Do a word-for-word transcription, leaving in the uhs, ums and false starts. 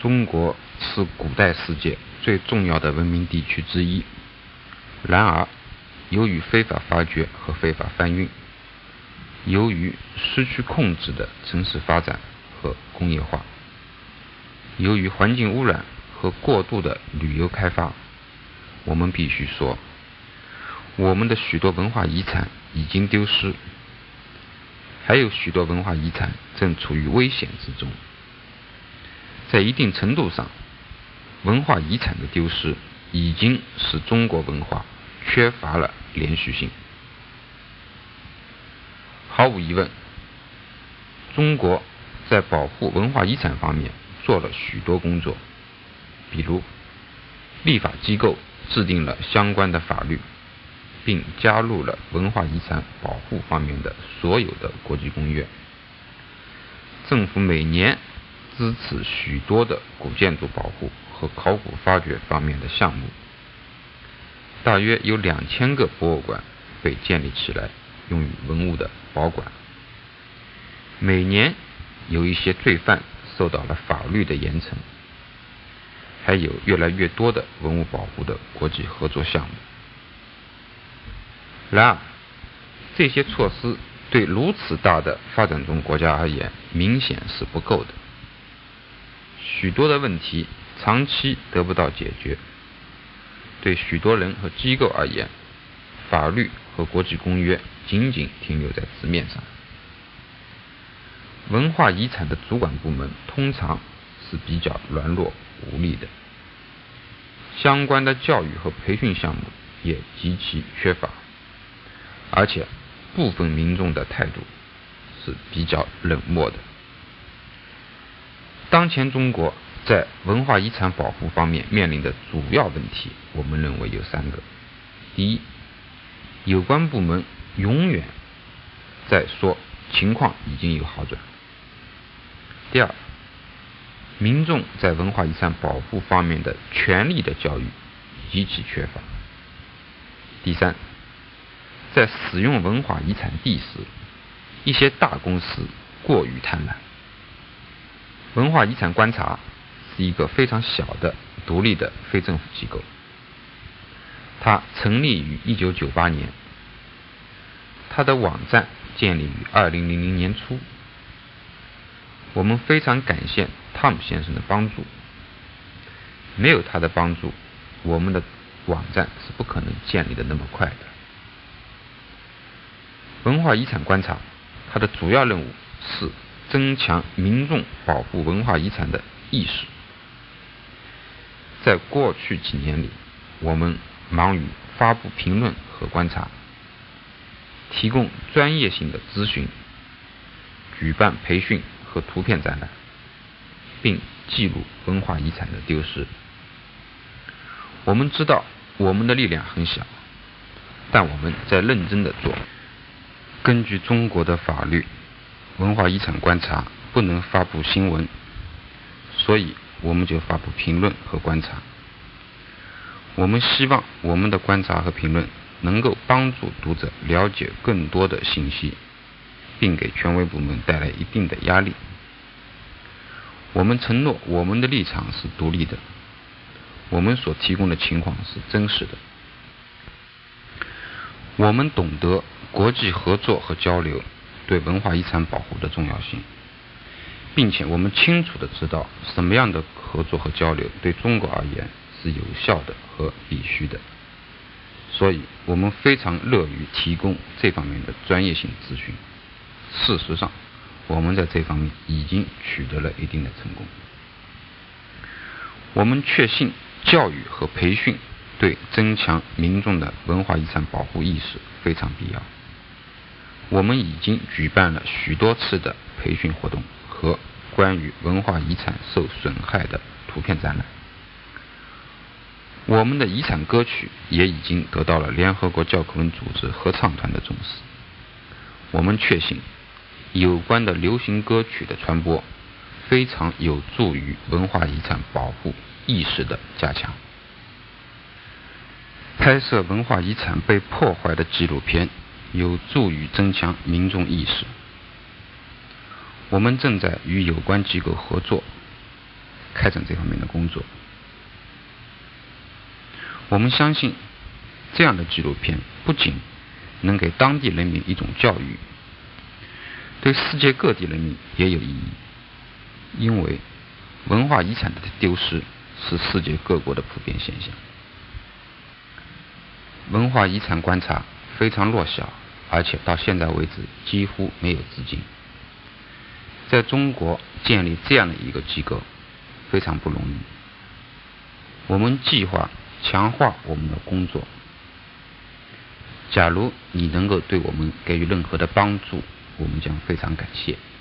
中国是古代世界最重要的文明地区之一，然而由于非法发掘和非法贩运，由于失去控制的城市发展和工业化，由于环境污染和过度的旅游开发，我们必须说，我们的许多文化遗产已经丢失，还有许多文化遗产正处于危险之中。在一定程度上，文化遗产的丢失已经使中国文化缺乏了连续性。毫无疑问，中国在保护文化遗产方面做了许多工作，比如立法机构制定了相关的法律，并加入了文化遗产保护方面的所有的国际公约。政府每年支持许多的古建筑保护和考古发掘方面的项目，大约有两千个博物馆被建立起来，用于文物的保管。每年有一些罪犯受到了法律的严惩，还有越来越多的文物保护的国际合作项目。然而，这些措施对如此大的发展中国家而言，明显是不够的。许多的问题长期得不到解决，对许多人和机构而言，法律和国际公约仅仅停留在纸面上。文化遗产的主管部门通常是比较软弱无力的，相关的教育和培训项目也极其缺乏，而且部分民众的态度是比较冷漠的。当前中国在文化遗产保护方面面临的主要问题，我们认为有三个。第一，有关部门永远在说情况已经有好转。第二，民众在文化遗产保护方面的权利的教育极其缺乏。第三，在使用文化遗产地时，一些大公司过于贪婪。文化遗产观察是一个非常小的独立的非政府机构，它成立于一九九八年，它的网站建立于二零零零年初。我们非常感谢汤姆先生的帮助，没有他的帮助，我们的网站是不可能建立的那么快的。文化遗产观察，它的主要任务是增强民众保护文化遗产的意识。在过去几年里，我们忙于发布评论和观察，提供专业性的咨询，举办培训和图片展览，并记录文化遗产的丢失。我们知道我们的力量很小，但我们在认真的做。根据中国的法律，文化遗产观察不能发布新闻，所以我们就发布评论和观察。我们希望我们的观察和评论能够帮助读者了解更多的信息，并给权威部门带来一定的压力。我们承诺我们的立场是独立的，我们所提供的情况是真实的。我们懂得国际合作和交流对文化遗产保护的重要性，并且我们清楚地知道什么样的合作和交流对中国而言是有效的和必须的，所以我们非常乐于提供这方面的专业性咨询。事实上，我们在这方面已经取得了一定的成功。我们确信教育和培训对增强民众的文化遗产保护意识非常必要。我们已经举办了许多次的培训活动和关于文化遗产受损害的图片展览。我们的遗产歌曲也已经得到了联合国教科文组织合唱团的重视。我们确信有关的流行歌曲的传播非常有助于文化遗产保护意识的加强。拍摄文化遗产被破坏的纪录片有助于增强民众意识。我们正在与有关机构合作， 开展这方面的工作。我们相信，这样的纪录片不仅能给当地人民一种教育，对世界各地人民也有意义。因为文化遗产的丢失是世界各国的普遍现象。文化遗产观察非常弱小，而且到现在为止几乎没有资金。在中国建立这样的一个机构非常不容易。我们计划强化我们的工作。假如你能够对我们给予任何的帮助，我们将非常感谢。